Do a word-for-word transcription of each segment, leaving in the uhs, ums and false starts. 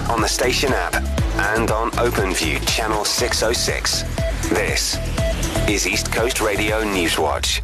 on the station app and on OpenView channel six oh six. This is East Coast Radio Newswatch.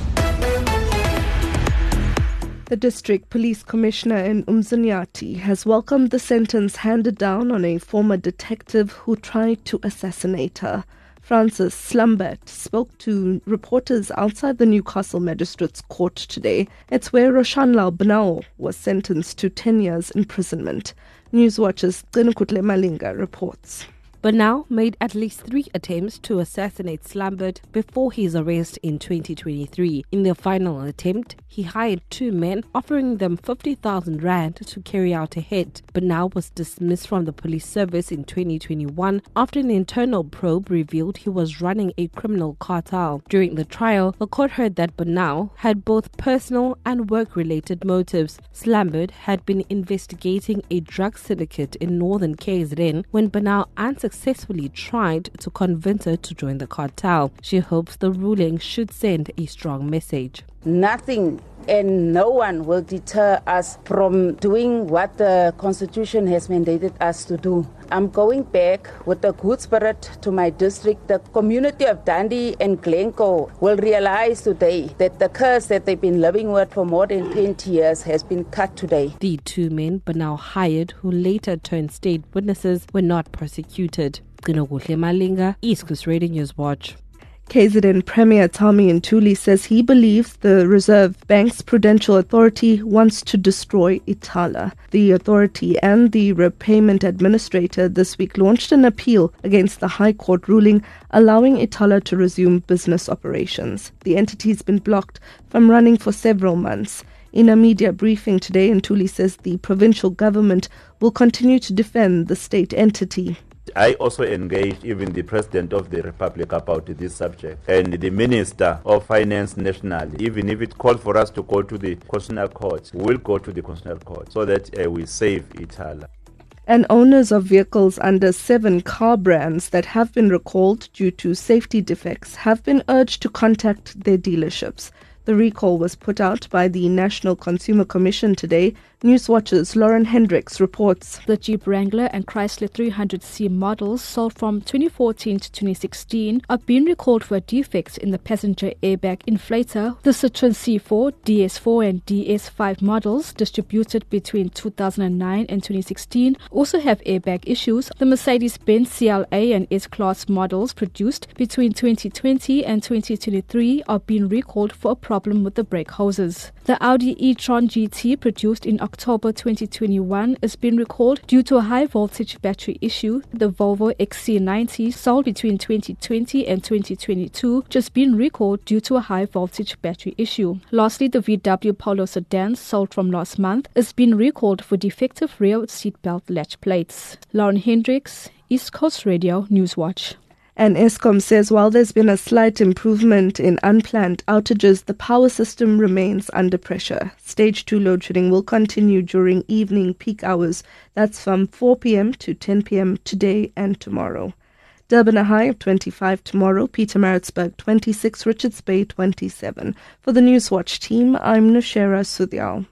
The District Police Commissioner in Umzinyathi has welcomed the sentence handed down on a former detective who tried to assassinate her. Francis Slumbert spoke to reporters outside the Newcastle Magistrates Court today. It's where Roshanlal Banao was sentenced to ten years imprisonment. Newswatch's Qinukutle Malinga reports. Banao made at least three attempts to assassinate Slumbert before his arrest in twenty twenty-three. In their final attempt, he hired two men, offering them fifty thousand rand to carry out a hit. Banao was dismissed from the police service in twenty twenty-one after an internal probe revealed he was running a criminal cartel. During the trial, the court heard that Banao had both personal and work-related motives. Slumbert had been investigating a drug syndicate in northern K Z N when Banao unsuccessfully successfully tried to convince her to join the cartel. She hopes the ruling should send a strong message. Nothing and no one will deter us from doing what the Constitution has mandated us to do. I'm going back with a good spirit to my district. The community of Dundee and Glencoe will realize today that the curse that they've been living with for more than twenty years has been cut today. The two men Banao hired, who later turned state witnesses, were not prosecuted. Qinukutle Malinga, East Coast Radio Newswatch. K Z N Premier Tommy Ntuli says he believes the Reserve Bank's Prudential Authority wants to destroy Ithala. The authority and the repayment administrator this week launched an appeal against the High Court ruling allowing Ithala to resume business operations. The entity's been blocked from running for several months. In a media briefing today, Ntuli says the provincial government will continue to defend the state entity. I also engaged even the President of the Republic about this subject and the Minister of Finance nationally. Even if it calls for us to go to the Constitutional Court, we'll go to the Constitutional Court so that uh, we save Ithala. And owners of vehicles under seven car brands that have been recalled due to safety defects have been urged to contact their dealerships. The recall was put out by the National Consumer Commission today. Newswatch's Lauren Hendricks reports. The Jeep Wrangler and Chrysler three hundred C models sold from twenty fourteen to twenty sixteen are being recalled for defects in the passenger airbag inflator. The Citroen C four, D S four and D S five models distributed between two thousand nine and twenty sixteen also have airbag issues. The Mercedes-Benz C L A and S-Class models produced between twenty twenty and twenty twenty-three are being recalled for a problem with the brake hoses. The Audi e-tron G T produced in October twenty twenty-one is being recalled due to a high voltage battery issue. The Volvo X C ninety sold between twenty twenty and twenty twenty-two just been recalled due to a high voltage battery issue. Lastly, the V W Polo sedan sold from last month is being recalled for defective rear seatbelt latch plates. Lauren Hendricks, East Coast Radio Newswatch. And Eskom says while there's been a slight improvement in unplanned outages, the power system remains under pressure. Stage two load shedding will continue during evening peak hours. That's from four p.m. to ten p.m. today and tomorrow. Durban a high of twenty-five tomorrow, Pietermaritzburg twenty-six, Richards Bay twenty-seven. For the Newswatch team, I'm Nushera Sudyal.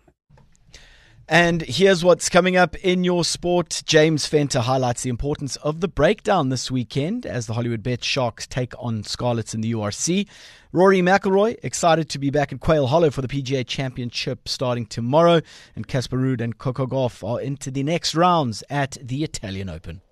And here's what's coming up in your sport. James Fenter highlights the importance of the breakdown this weekend as the Hollywood Bet Sharks take on Scarlets in the U R C. Rory McIlroy excited to be back at Quail Hollow for the P G A Championship starting tomorrow. And Casper Ruud and Coco Gauff are into the next rounds at the Italian Open.